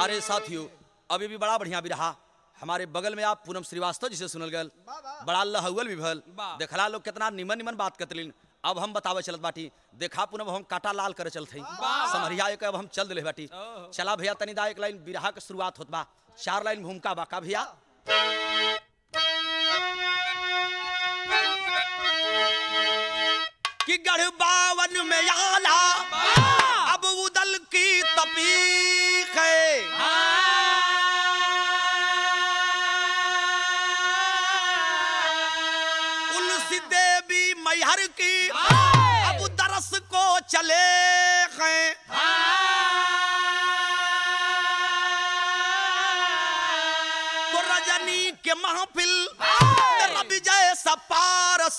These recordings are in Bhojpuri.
प्यारे साथियों, अभी भी बड़ा बढ़िया भी रहा। हमारे बगल में आप पूनम श्रीवास्तव जिसे सुनल गल, बड़ा लहुअल भी भल, देखला लोग कितना निमन निमन बात कतलिन। अब हम बतावे चलत बाटी, देखा पूनम हम काटा लाल करे चलत हई, समरिया एक अब हम चल दिले बाटी। चला भैया तनी दा एक लाइन बिरहा के शुरुआत होत बा, 4 लाइन भूमिका बा का भैया। कि गढ़ बावन में आला अब उदल की तपीक है, उलसी देवी मैहर की अब दरस को चले हैं। तो रजनी के महफिल तेरा विजय सा पारस,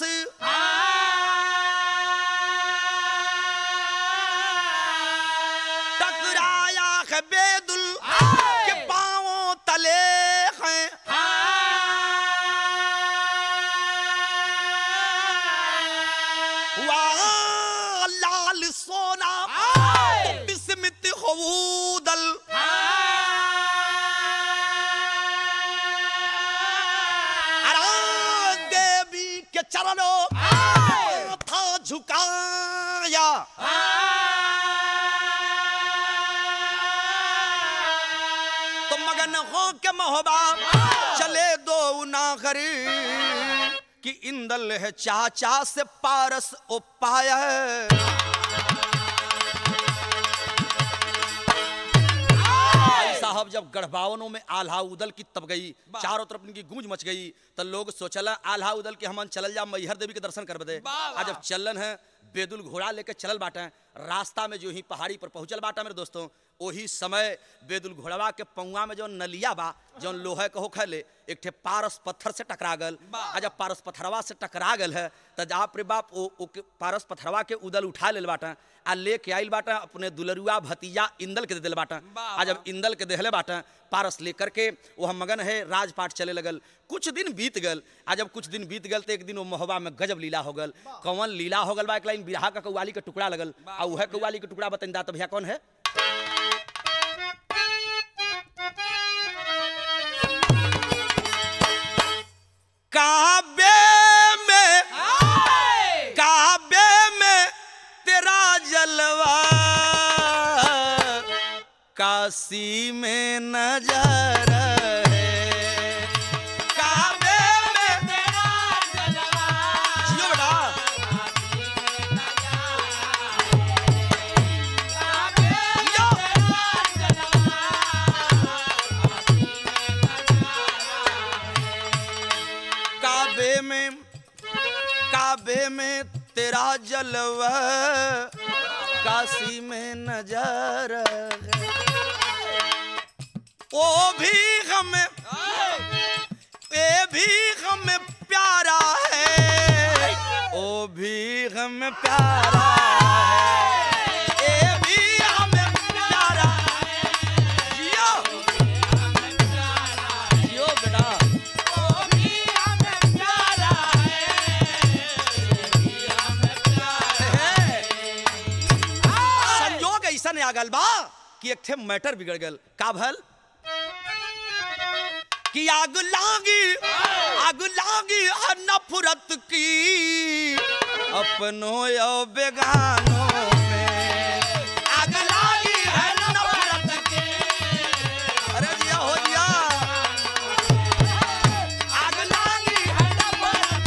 टकराया है बेदुल के पांवों तले हैं। वहाँ लाल सोना तो विस्मित हो दल, देवी के चरणों माथा झुकाया। तो मगन हो के महोबा चले दो नागर कि इंदल है चाचा से पारस ओ पाया है। साहब जब गढ़बावनों में आल्हा उदल की तब गई, चारों तरफ इनकी गूंज मच गई, तो लोग सोचला आल्हा उदल के हमन चल जा मैहर देवी के दर्शन कर दे। आज जब चलन है बेदुल घोड़ा लेके चलल बाटा, रास्ता में जो ही पहाड़ी पर पहुंचल बाटा मेरे दोस्तों, वही समय बेदुल घोड़वा के पौवा में जो नलिया बा जो लोहे कहो खले एक ठे पारस पत्थर से टकरा गल। आज जब पारस पत्थरवा से टकरा गल है तो आप रे बाप ओ पारस पत्थरवा के उदल उठा लेल बाटा आ लेके आइल बाटा अपने दुलरुआ भतीजा इंदल के दे दिल बाटा। आज जब इंदल के देहले बाटा पारस लेकर के वो हम मगन है राजपाट चले लगल। कुछ दिन बीत गल, आज जब कुछ दिन बीत गल तो एक दिन वो महोबा में गजब लीला हो गल। कौन लीला हो गल बा, एक लाइन बिरहा का कव्वाली के टुकड़ा लगल आ वह कव्वाली के टुकड़ा बताइन दा। तो भैया कौन है? काबे में तेरा जलवा काशी में नजर है। काबे में तेरा जलवा जियो बेटा, काबे में तेरा जलवा काशी में नजर है। ओ भी हमें प्यारा है, ओ भी हमें प्यारा है, ए भी हमें प्यारा है। जियो जियो बेटा, गल बा कि एक थे मैटर बिगड़ गल। का भल कि आग लागी नफरत की अपनों या बेगानों में। आग लागी है नफरत की, अरे दिया हो दिया। आग लागी है नफरत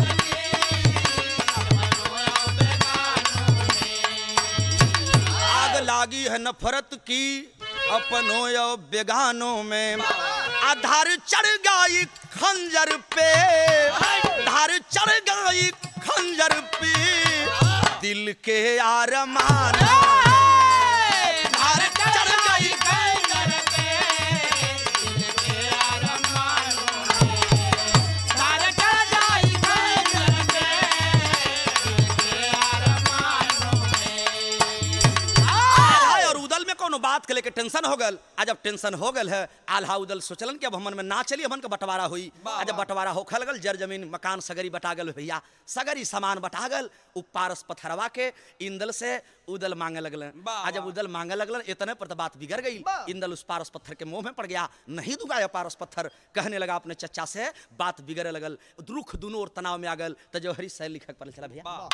की, आग लागी है नफरत की अपनों या बेगानों में। धार चढ़ गई खंजर पे, धार चढ़ गई खंजर पे दिल के आरमान। धार चढ़ गई खंजर पे दिल के आरमान, धार चढ़ गई खंजर पे दिल के आरमान। और उदल में कोनो बात के लेके टेंशन हो गल। आज जब टेंशन हो गल है, आल्हा उदल सोचलन कि अब हमन में ना चली, हमन का बंटवारा हुई। आज जब बंटवारा होखल गल, जर जमीन मकान सगरी बटा गल भैया, सगरी सामान बटा गल। उ पारस पथरवा के इंदल से उदल मांगे लगलन। आज जब उदल मांगे लगलन, इतने पर तो बात बिगड़ गई। इंदल उस पारस पत्थर के मुंह में पड़ गया, नहीं दूंगा ये पारस पत्थर। कहने लगा अपने चचा से, बात बिगड़े लगल, रुख दोनों और तनाव में आ गल। तो जो हरी शैल लिखक पर चला भैया,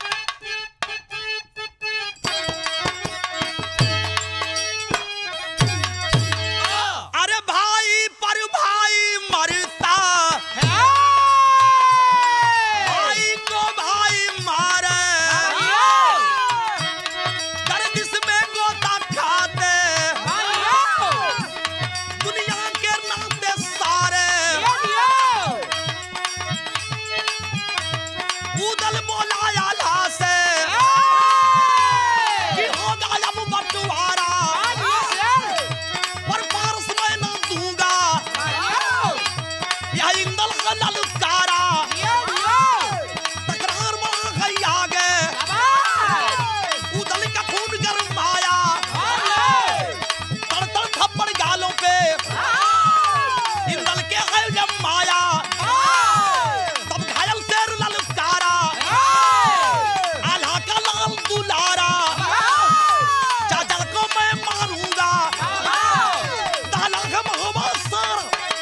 अरे भाई पर भाई मरता है, भाई को भाई मारे, गर्दिश में गोता खाते, दुनिया के नाते सारे। उदल बोला आल्हा से कि होगा अब बंटवारा, पर पारस में ना दूंगा, यह इंदल का ललकारा। तकरार बढ़ा गई आगे, उदल का खून गरमाया, तड़-तड़ थप्पड़ गालों पे इंदल के है जब माया। तब घायल शेर ललकारा, आल्हा का लाल दुलारा, चाचा को मैं मारूंगा, ताला का महोबा सारा।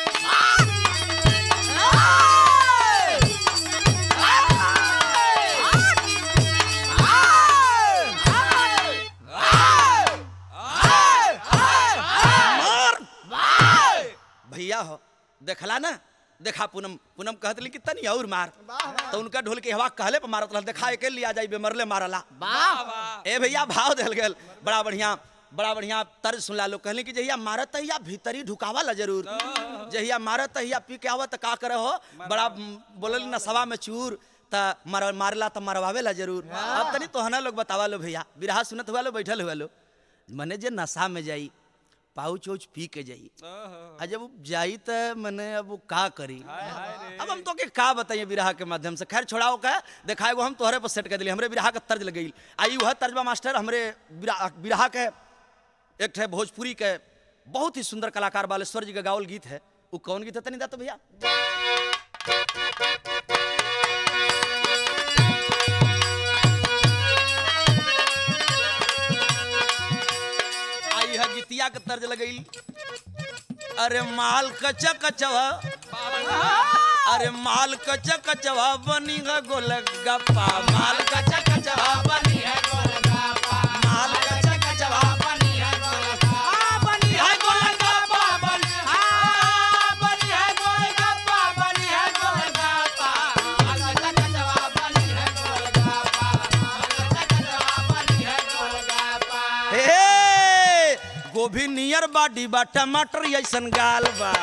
मार भैया हो, देखला ना, देखा पूनम पूनम कहत ली कि तनी और मार, तो उनका ढोल के हवा कहले पर मारत रहल। देखा एके लिया जाई बेमरले मारला। ए भैया भाव देल गेल, बड़ा बढ़िया तर्ज सुनला। लोग कहले कि जहिया मारत तहिया भीतरी ढुकावाला जरूर, जहिया मारत तहिया पी के आवत का करे हो, बड़ा बोलल नसवा में चूर त मारला त मरवावेला जरूर। अब तनी तोहना लोग बतावा लो भैया, बिरहा सुनत हुआ लो, बैठल हुआ लो, मने जे नशा में जाई, पाउच उच पी के जाई, आ जब जाई त मने अब वो का करी। अब हम तो के का बताइए बिरहा के माध्यम से। खैर छोड़ाओ का, देखा वो हम तोहरे पर सेट कर दिली, हमरे बिरहा का तर्ज लग गई। आई वह तर्जमा मास्टर हमरे बिरहा के एक है भोजपुरी के बहुत ही सुंदर कलाकार बालेश्वर जी का गावल गीत है। वो कौन गीत है तनी दातो भैया? आई है गीतिया के तर्ज लगई। अरे माल कचा कचवा, अरे माल कचा कचवा बनी है गोलगप्पा, माल कचा कचवा बनी है गोलगप्पा, माल कचा कचवा बनी है गोलगप्पा, बनी है गोलगप्पा, बनी है गोलगप्पा, बनी है गोलगप्पा, माल कचा कचवा बनी है गोलगप्पा, माल कचा कचवा बनी है गोलगप्पा। हे गोभी नियर बाडी बा, टमाटर ऐसन गाल बा,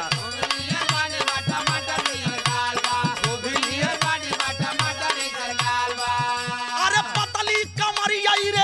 अरे पतली कमरिया रे,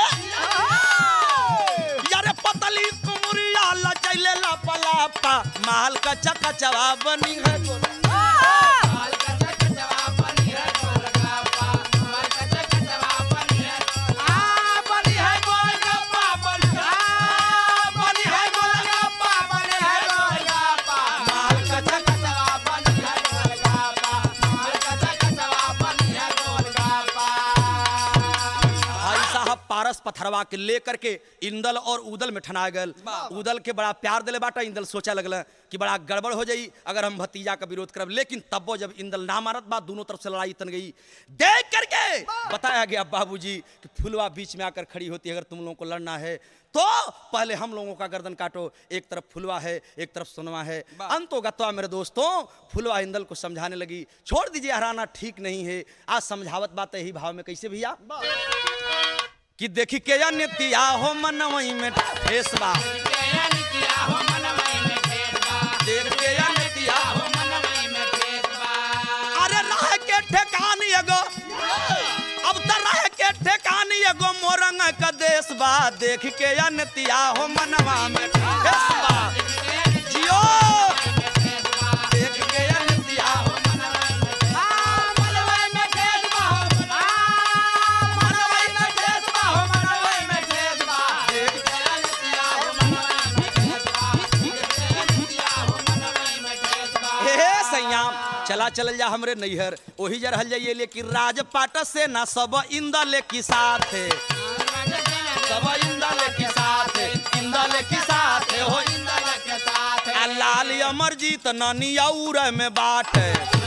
यारे पतली कमरिया लचैले लापलापा, माल कचा कचवा बनी है गोलगप्पा, माल कचा कचवा बनी है गोलगप्पा, माल कचा कचवा बनी है, बनी है गोलगप्पा, बनी है गोलगप्पा, बनी है गोलगप्पा, माल कचा कचवा बनी है गोलगप्पा, माल कचा कचवा बनी है गोलगप्पा। भाई साहब पारस पथरवा के लेकर के इंदल और उदल में ठना गल। उदल के बड़ा प्यार दिले बाटा, इंदल सोचा लगल कि बड़ा गड़बड़ हो जाई अगर हम भतीजा का विरोध करब। लेकिन तब जब इंदल ना मारत बा, दोनों तरफ से लड़ाई तन गई। देख करके बताया गया बाबूजी कि फुलवा बीच में आकर खड़ी होती है, अगर तुम लोगों को लड़ना है तो पहले हम लोगों का गर्दन काटो। एक तरफ फुलवा है, एक तरफ सोनवा है। अंतोगत्वा मेरे दोस्तों फुलवा इंदल को समझाने लगी, छोड़ दीजिए हराना ठीक नहीं है। आज समझावत बात यही भाव में कैसे भैया कि देखी के नितिया हो मनवई में ठेसबा, देख के नितिया हो मनवई में ठेसबा, अरे रह के ठेकानी एगो, अब त रह के ठेकानी एगो मोरंग का देश बा, देख के नितिया हो मनवा में ठेसबा, जियो देख के नितिया हो चला चल जा हमरे नैहर वही जर हल जाइए लेकिन राजपाट से ना सब इंदल की साथ सब इंदल की साथ इंदल की साथ हो इंदल के साथ लाल अमरजीत नानी और में बाट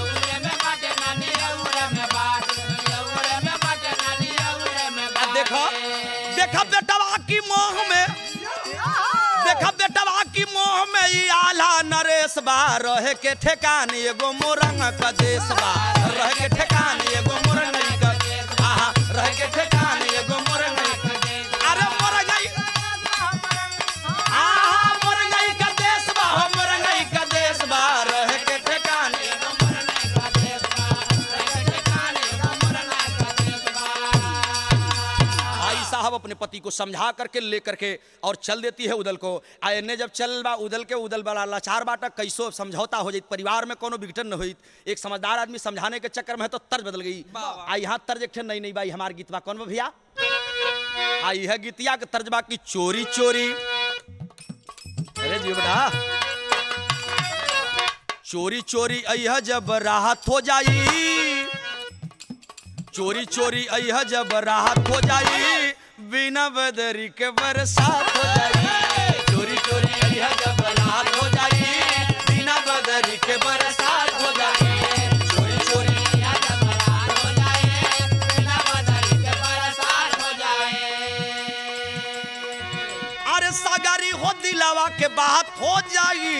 देखा देखा बेटवा की मोह में देखा बेटवा की मोह में ई आला नरेश बा रहे के ठेकान एगो मोरंग का देश बा रहे के ठेकान एगो मोरंग का आहा रहे के ठेकान एगो मोरंग अरे मोरंगई आहा मोरंगई का देश बा हो मोरंगई का देश बा रहे के ठेकान एगो मोरंगई का देश बा रहे के ठेकान एगो मोरंगई का देश बा। भाई साहब अपने पति को समझा करके लेकर के और चल देती है उदल को आने जब चल बा उदल के उदल बड़ा लाचार बाटा कैसो समझौता हो जाए परिवार में कोनो विघटन न हुई एक समझदार आदमी समझाने के चक्कर में है तो तर्ज बदल गई आ यहाँ तर्ज एक नहीं नहीं भाई हमार गीत बा कौन बा भैया आई है गीतिया के तर्ज बा की चोरी चोरी अरे जी बेटा चोरी चोरी अयह जब राहत हो जाई चोरी चोरी अयह जब राहत हो जाई बिना बदरी के बरसात हो जाई चोरी चोरी अयह जब राहत हो जाई बिना बदरी के बरसात हो जाई चोरी चोरी अयह जब राहत हो जाई बिना बदरी के बरसात हो जाई अरे सगारी हो दिलावा के बात हो जाई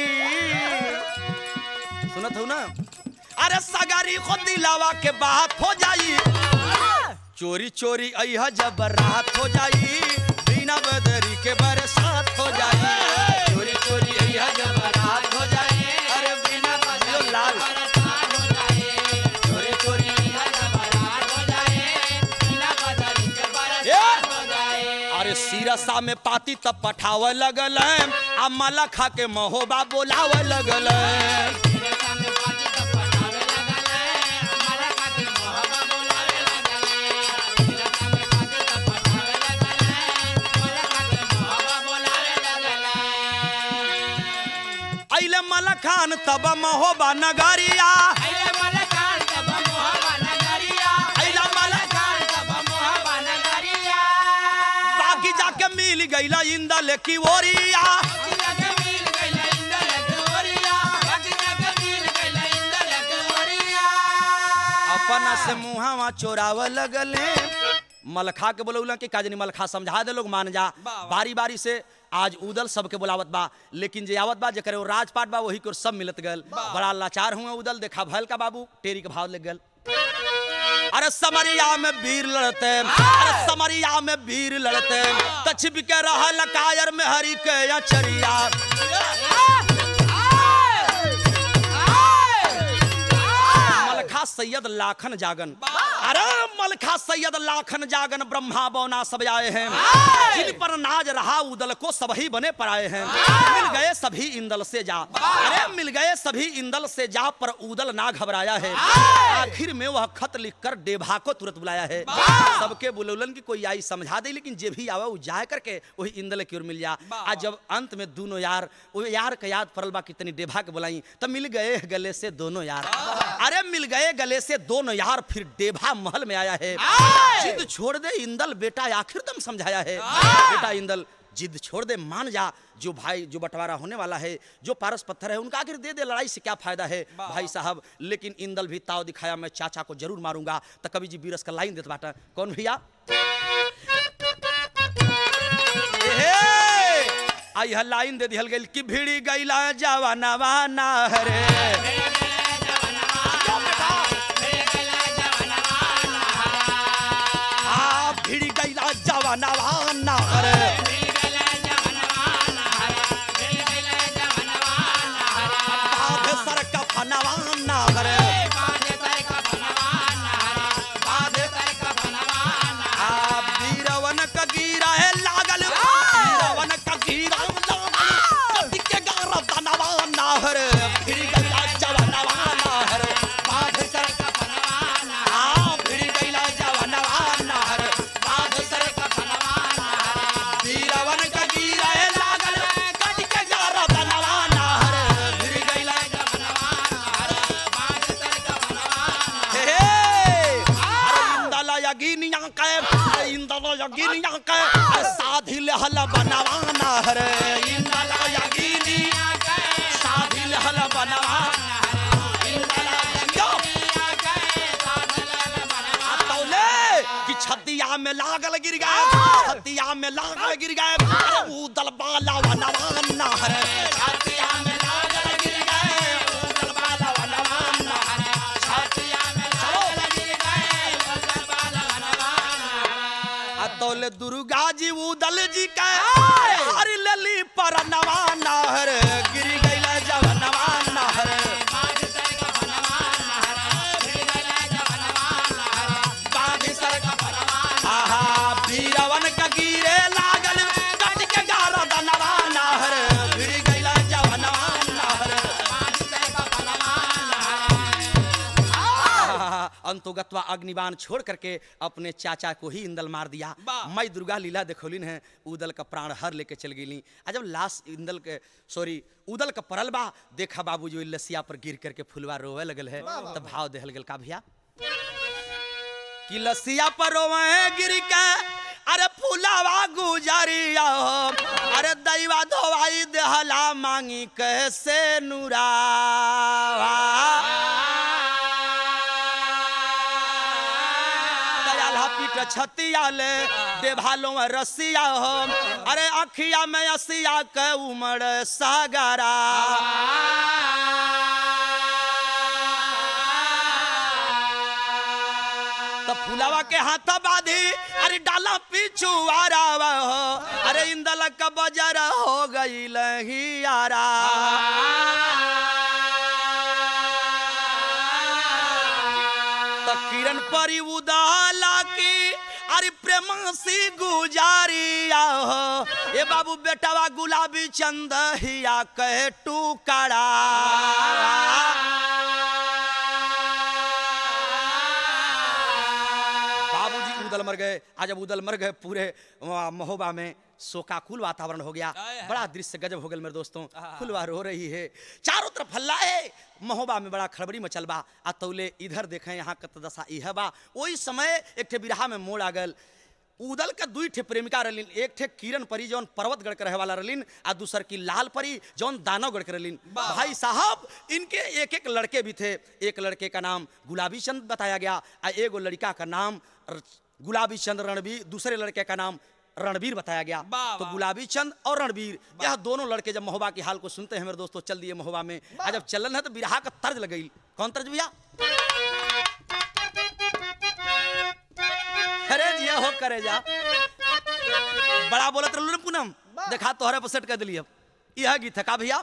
सुनत हो ना अरे सगारी को दिलावा के बात हो जाई चोरी चोरी अयह जब रात हो जाई बिना बदरी के बरसात हो जाई चोरी चोरी अयह जब रात हो जाई अरे बिना बदरी लाल बरसात हो जाई चोरी चोरी अयह जब रात हो जाई बिना बदरी के बरसात हो जाई अरे सिरसा में पाती तब पठावे लगल आ मलखा के महोबा बोलावे लगल मलखान तब महोबा नगरिया अइले मलखान तब मोहबा नगरिया अइला मलखान तब मोहबा नगरिया बाकी जाके मिल गईला इंदल की ओरिया जाके मिल गइला इंदल के ओरिया बाकी जाके मिल गइला इंदल के ओरिया अपना से मुहावा चोराव लगले मलखा के बोलौला कि काजनी मलखा समझा दे लोग मान जा बारी बारी से आज उदल सबके बुलावत बा लेकिन जे आवत बा जेकर वो राजपाट बा वही को सब मिलत गल बड़ा लाचार हुआ उदल देखा भल का बाबू टेरी के भाव लग गल अरे समरिया में वीर लड़ते अरे समरिया में वीर लड़ते तछिप के रहल कायर में हरि के अचरिया मलखा सैयद लाखन जागन अरे मलखा सैयद लाखन जागन ब्रह्मा बौना सब आए हैं जिन पर नाज रहा उदल को सब ही बने पर आए हैं मिल गए सभी इंदल से जा अरे मिल गए सभी इंदल से जा पर उदल ना घबराया है आखिर में वह खत लिखकर डेभा को तुरंत बुलाया है सबके बुलौलन की कोई आई समझा दे लेकिन जे भी आवा वो जाए करके वही इंदल की ओर मिल जा आज जब अंत में दोनों यार वो यार का याद पड़ल बा कितनी डेभा के बुलाई तब मिल गए गले से दोनों यार अरे मिल गए गले से दोनों यार फिर डेभा महल में आया है जिद छोड़ दे इंदल बेटा आखिर दम समझाया है बेटा इंदल जिद छोड़ दे मान जा जो भाई जो बंटवारा होने वाला है जो पारस पत्थर है उनका आखिर दे दे लड़ाई से क्या फायदा है भाई साहब लेकिन इंदल भी ताव दिखाया मैं चाचा को जरूर मारूंगा तो कवि जी बीरस का लाइन देता बाटा कौन भैया आई लाइन दे दिहल गई कि भिड़ी गईला जवानवा ना हरे भिड़ी गईला जवानवा ना हरे सर का फनवा ना हरे वीरवन का गिरा है लागल वीरवन का गिरा लागल के गारा बनवा ना हरे भिड़ी गईला जवानवा ना हरे बाध सर का फनवा ना भिड़ी गईला जवानवा ना हरे बाध सर का फनवा ना लहल बनवाना हरे इंदला यकीनी साधी लहल बनवाना कि छतिया में लागल गिर गए छतिया में लागल गिर गए उदल बाला बनवाना हरे छतिया में लागल गिर गए उदल बाला बनवाना हरे छतिया में लागल गिर गए उदल बाला बनवाना तौले दुर्गा जी उदल जी के हरि लली पर नवाना हरे गिर गइल जब नवाना हरे वीरवन का गिरे लागल कट के गारा दनवाना हर गिर गइला जवनवाना हर अंतोगत्वा अग्निबाण छोड़ करके अपने चाचा को ही इंदल मार दिया। मैं दुर्गा लीला देखोलिन है उदल का प्राण हर लेके चल गई। जब लाश इंदल के उदल का परल बा देखा बाबू जो लसिया पर गिर करके फुलवा रोवे लगल है तब भाव देहल गल का भैया कि लसिया पर रोवे गिर के अरे फुलावा गुजरिया अरे दैवा धोवाई देहला मांगी कैसे नुरावा दयाला पीट छतिया ले देभालो में रसिया हो अरे अखिया में असिया के उमड़ सागरा फुलावा के हाथ बाधी अरे डाला पीछू आरावा हो अरे इंदल का बजरा हो गई लहियारा तो किरण परी उदाला की अरे प्रेम सी गुजारिया हो ये बाबू बेटावा गुलाबी चंद हिया कहे टुकड़ा मर गए। आज जब उदल मर गए पूरे महोबा में शोकाकुल वातावरण हो गया। बड़ा दृश्य गजब हो गया मेरे दोस्तों। फुलवा रो रही है चारों तरफ हल्ला है महोबा में बड़ा खड़बड़ी मचल बा। तौले इधर देखें यहाँ का दशा यह बा। वही समय एक ठे बिरहा में मोड़ आ गल। उदल का दुई ठे प्रेमिका रलीन एक ठे किरण परी जौन पर्वतगढ़ के रहे वाला रलीन आ दूसर की लाल परी जौन दानवगढ़ के रलीन। भाई साहब इनके एक एक लड़के भी थे। एक लड़के का नाम गुलाबी चंद बताया गया और एगो लड़का का नाम गुलाबी चंद रणवीर दूसरे लड़के का नाम रणवीर बताया गया। तो गुलाबी चंद और रणवीर यह दोनों लड़के जब महोबा की हाल को सुनते हैं मेरे दोस्तों चल दिए महोबा में। आज जब चलन है तो बिरहा का तर्ज लग गई। कौन तर्ज भैया? अरे जिया हो करे जा बड़ा बोलत रहलू पूनम देखा तोहरे पर सेट कर दिली। अब यह गीत है का भैया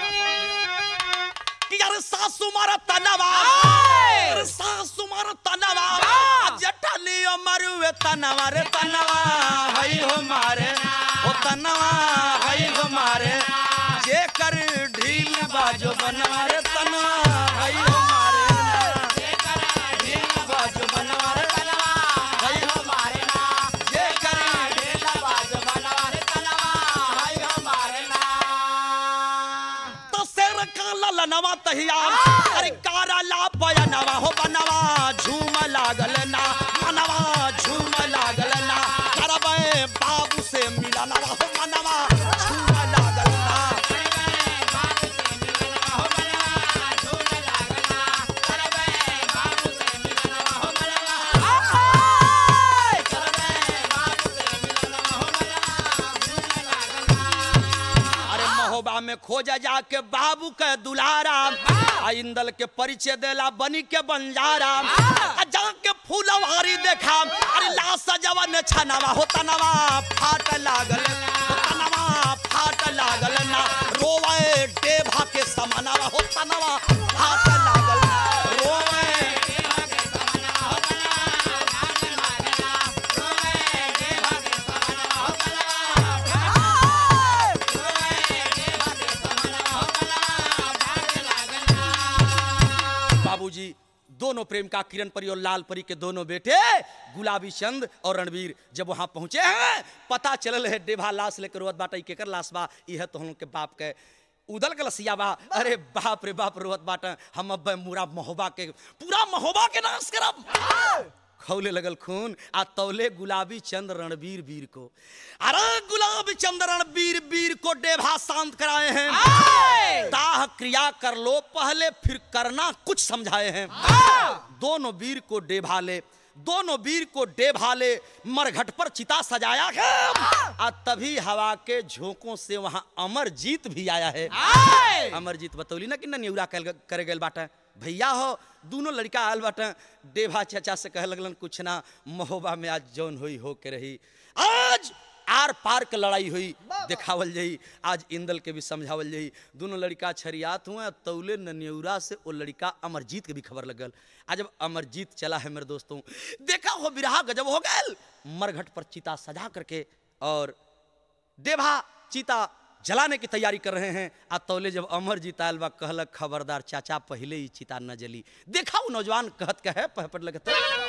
कि यार सासू मारा तनवा सासू मारा तनवा जटलियो मरुए तनवा रे तनवा हई हो मारे ओ तनवा हई हो मारे जे कर ढील बाजो बनवा रे तनवा हई हो मारे जे कर ढील बाजो बनवा रे तनवा हई हो मारे ना जे कर ढील बाजो बनवा रे तनवा हई हो मारे ना तो शेर का ललनवा तहिया अरे कारा ला पयनवा हो बनवा झूम लागल ना मनवा झूम लागल ना करबे बाबू से मिलना हो मनवा झूम लागल ना बाबू से मिलना हो मनवा झूम लागल ना करबे बाबू से मिलना हो मनवा करबे बाबू से मिलना हो मनवा झूम लागल ना। अरे महोबा में खोजा जाके बाबू के दुलारा इंदल के परिचय देला बनी के बंजारा जाके फूलवारी देखा अरे लाश जवन छनवा हो तनवा फाट लागल हो तनवा फाट लागल ना रोवे देभा के समानवा हो तनवा फाट लागल रोवे देभा के समानवा हो तनवा फाट लागल रोवे देभा के समानवा हो तनवा रोवे देभा के समानवा हो तनवा फाट लागल। बाबूजी दोनों प्रेम का किरण परी और लाल परी के दोनों बेटे गुलाबी चंद और रणवीर जब वहां पहुंचे हैं पता चलल है डेभा लाश लेकर रोवत बाटा केकर लाश बा यह तो हम के बाप के उदल के लसिया बा। अरे बाप रे बाप रोवत बाटा हम अब पूरा महोबा के नाश करब खौले लगल खून आ तौले गुलाबी चंद रणबीर वीर को। अरे गुलाबी चंद रणबीर वीर को डेभा शांत कराए हैं, दाह क्रिया कर लो पहले फिर करना कुछ समझाए हैं। दोनों वीर को डेभा ले, दोनों वीर को डेभा ले, मरघट पर चिता सजाया है। आ तभी हवा के झोंकों से वहां अमरजीत भी आया है। अमरजीत बतौली ना कि ननियुरा करे गए बाटा भैया हो, दोनों लड़का आयल बाटा। डेभा चाचा से कह लगलन कुछ ना, महोबा में आज जौन हुई हो के रही, आज आर पार के लड़ाई हुई दिखावल जाई, आज इंदल के भी समझावल जाई। दोनों लड़का छरियात हुए, तौले ननियुरा से वो लड़का अमरजीत के भी खबर लगल। आज जब अमरजीत चला है मेरे दोस्तों, देखा हो बिरहा गजब हो गए। मरघट पर चिता सजा करके और डेभा चिता जलाने की तैयारी कर रहे हैं। आ तौले जब अमरजीत आयल बा कहलक खबरदार चाचा पहले ही चिता न जली। देखा वो नौजवान कहत कहे पहपट लगत,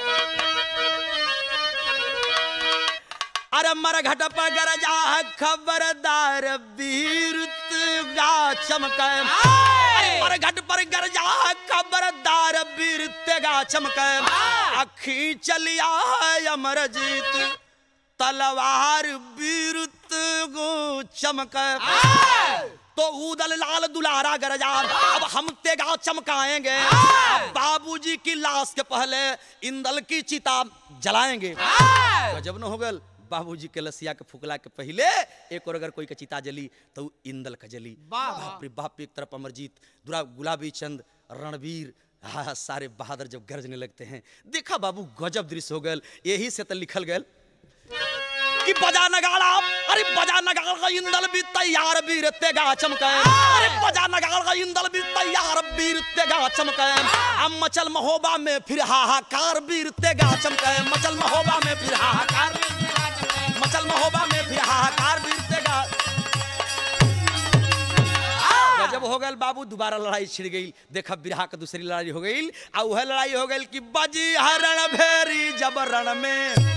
अरे मरघट पर गरजा खबरदार वीर तेगा चमके। मरघट पर गरजा खबरदार वीर तेगा चमके। अखी चलिया अमरजीत तलवार वीर तेगो चमके। तो उदल लाल दुलारा गरजा अब हम तेगा चमकाएंगे, बाबूजी की लाश के पहले इंदल की चिता जलाएंगे। गजब न हो गल, बाबूजी के लसिया के फुकला के पहले एक और अगर कोई के चिता जली तो इंदल का जली। बाप रे बाप, एक तरफ अमरजीत, दूसरा गुलाबी चंद रणवीर, सारे बहादुर जब गरजने लगते हैं। देखा बाबू गजब दृश्य हो गल। यही से तो लिखल गल कि बजा नगाड़ा, अरे बजा नगाड़ा इंदल भी तैयार वीर तेगा चमके। अरे बजा नगाड़ा इंदल भी तैयार वीर तेगा चमके। अब मचल महोबा में फिर हाहाकार वीर तेगा चमके। मचल महोबा में फिर हाहाकार, मचल महोबा में फिर हाहाकार वीर तेगा। जब हो गल बाबू दोबारा लड़ाई छिड़ गई। देखा बिरहा का दूसरी लड़ाई हो गई। आ वह लड़ाई हो गई कि बजी हरण भेरी जब रण में,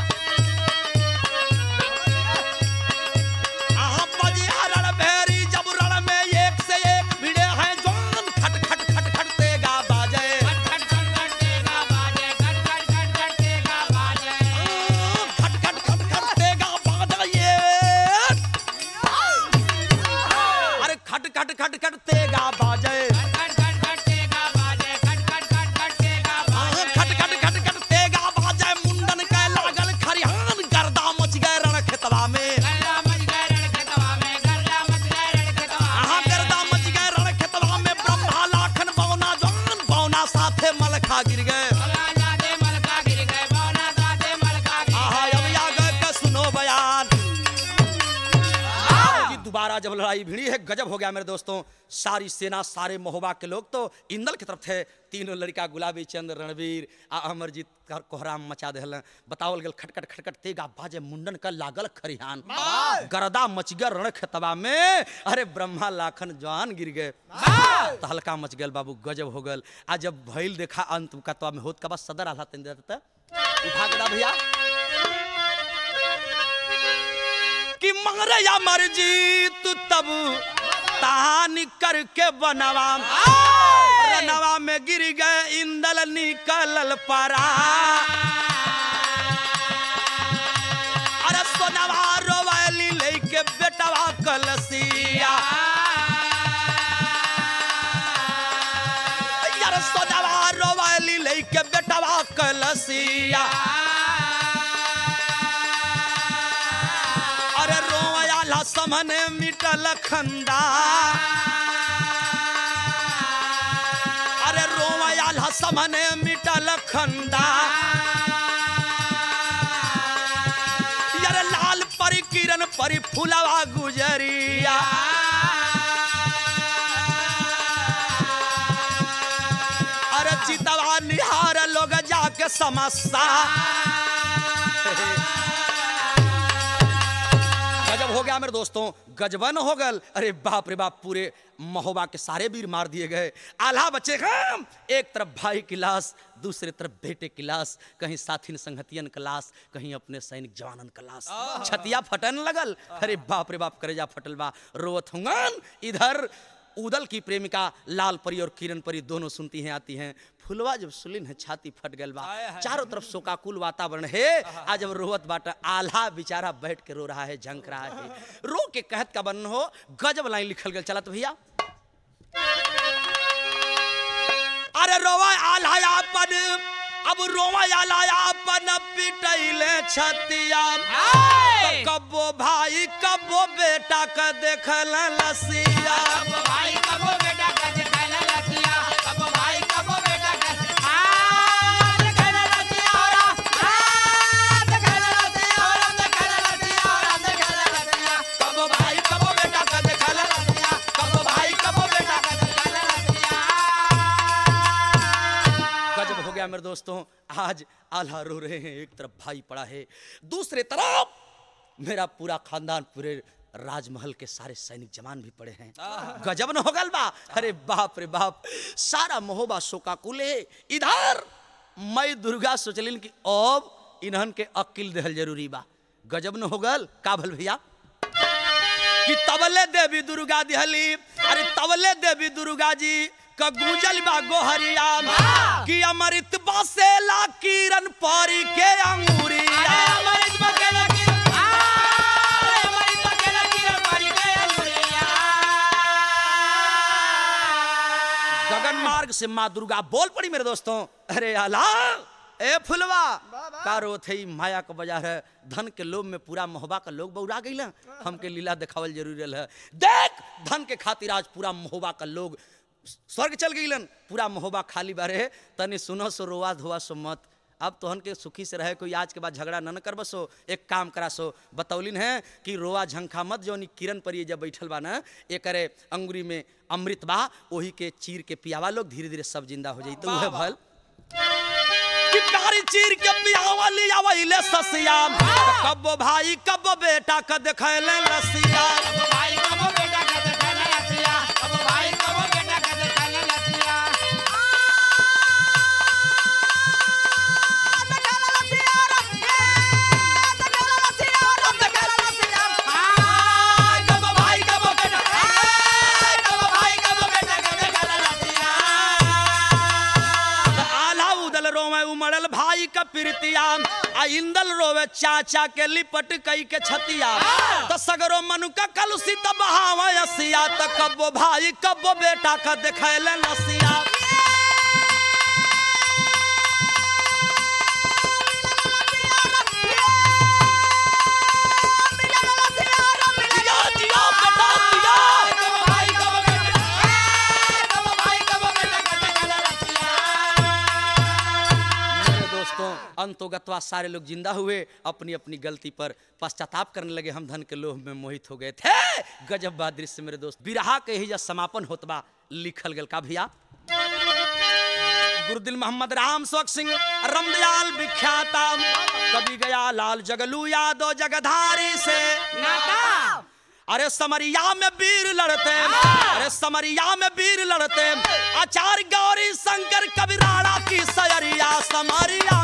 गिर गए। सुनो बयान, दोबारा जब लड़ाई भिड़ी है गजब हो गया मेरे दोस्तों। सारी सेना, सारे महोबा के लोग तो इंदल की तरफ थे। तीनों लड़का गुलाबी चंद रणवीर आ अमरजीत का कोहराम मचा देहल। बतावल गल खटखट खटखट तेगा बाजे मुंडन का लागल खरिहान। गरदा मच गया रण खेतवा में, अरे ब्रह्मा लाखन जवान गिर गए। तहलका मच गल बाबू, गजब हो गल। आज जब भइल देखा अंत कतवा में होत का बस सदर आला तन देता उठा के दा भैया कि मरे या मरजीत तब तानी करके बनवा, रनवा में गिर गए इंदल निकलल परा। अरे सोनवा रोवैली लेके बेटवा कलसिया, यार सोनवा रोवैली लेके बेटवा कलसिया। अरे रोवयाला समने मिटल खंदा, अरे रोवयाला समने मिटल खंदा। यार लाल परी किरण परी फुलवा गुजरिया। अरे चितवा निहार लोग जाके समस्या। गजब हो गया मेरे दोस्तों, गजबन हो गल। अरे बाप रे बाप, पूरे महोबा के सारे वीर मार दिए गए। आल्हा बचे हम, एक तरफ भाई की लाश, दूसरे तरफ बेटे की लाश, कहीं साथी संगतियन का लाश, कहीं अपने सैनिक जवानन का लाश। छतिया फटन लगल। अरे बाप रे बाप, करेजा फटल बा, रोवत हुंगन। इधर उदल की प्रेमिका लाल परी और किरण परी दोनों सुनती हैं, आती हैं। फुलवा जब सुलिन है छाती फट गल बा, चारों तरफ शोकाकुल वातावरण है। आज जब रोवत बाटा आल्हा बेचारा बैठ के रो रहा है, झंक रहा है, रो के कहत का बन हो। गजब लाइन लिखल गल, चला तो भैया। अरे रोवा आल्हा अपन, अब रोवा आल्हा अपन पिटैले छतिया। कबो भाई कबो बेटा का देखल लसिया। कबो भाई कबो बेटा का देखल लसिया, कबो भाई कबो बेटा का देखल लसिया और देखल लसिया और देखल लसिया और देखल लसिया। कबो भाई कबो बेटा का देखल लसिया, कबो भाई कबो बेटा का देखल लसिया। गजब हो गया मेरे दोस्तों। आज आल्हा रो रहे हैं, एक तरफ भाई पड़ा है, दूसरे तरफ मेरा पूरा खानदान, पूरे राजमहल के सारे सैनिक जवान भी पड़े हैं। गजब न हो गल बा। अरे बाप रे बाप, सारा महोबा शोकाकुल है। इधर मैं दुर्गा सोचलिन कि अब इन्हन के अकिल देहल जरूरी बा। गजब न हो गल का भल भैया कि तबले देवी दुर्गा दिहली। अरे तबले देवी दुर्गा जी का गूंजल बा गोहरिया कि अमृत बसेला किरण परी के अंगूरिया। अमृत बसेला किरण, अमृत बसेला किरण परी के अंगूरिया। गगन मार्ग से माँ दुर्गा बोल पड़ी मेरे दोस्तों। अरे आल्हा ए फुलवा का रोत है, माया का बाजार है, धन के लोभ में पूरा महोबा का लोग बौरा गई। हमके लीला दिखावल जरूरी है। देख धन के खातिर आज पूरा महोबा का लोग स्वर्ग चल गईलन, पूरा महोबा खाली बारे। तनी सुनो सो रोवा धोवा सो मत, अब तोहन के सुखी से रहे, कोई आज के बाद झगड़ा न कर बसो। एक काम करा सो, बतौलिन है कि रोवा झंखा मत, जो किरण पर ये जब बैठल बा ना, एक करे अंगुरी में अमृत बा, वही के चीर के पियावा लोग, धीरे धीरे सब जिंदा हो जाई। तो वह भल कि कारी चीर के पियावा लिया वहीले ससिया। कब्बो भाई कब्बो बेटा का देखैले लसिया। कबो भाई कबो बेटा का देखल लसिया, कबो भाई कबो बेटा का देखल लसिया। देखल लसिया और देखल लसिया और देखल लसिया। कबो भाई कबो बेटा, कबो भाई कबो बेटा का देखल लसिया। आल्हा उदल रोवे उमड़ल भाई का प्रीतिया। आ इंदल रोवे चाचा के लिपट कई के छतिया। तो सगरो मनु का कलुषित बहावा असिया। तो कब्बो भाई कब्बो बेटा का देखैले लसिया। जिया जिया बेटा जिया। कबो भाई कबो बेटा, कबो भाई कबो बेटा का देखल लसिया। मेरे दोस्तों अंतोगत्वा सारे लोग जिंदा हुए, अपनी अपनी गलती पर पश्चाताप करने लगे। हम धन के लोभ में मोहित हो गए थे। गजब बा दृश्य मेरे दोस्त। बिरहा के ही जब समापन होतबा लिखल गल का भैया। गुरुदिल मोहम्मद राम सुख सिंह रमदयाल विख्याता। कभी गया लाल जगलू यादव जगधारी से नाता। अरे समरिया में वीर लड़ते, अरे समरिया में वीर लड़ते। आचार्य गौरी शंकर कबीराड़ा की सयरिया समरिया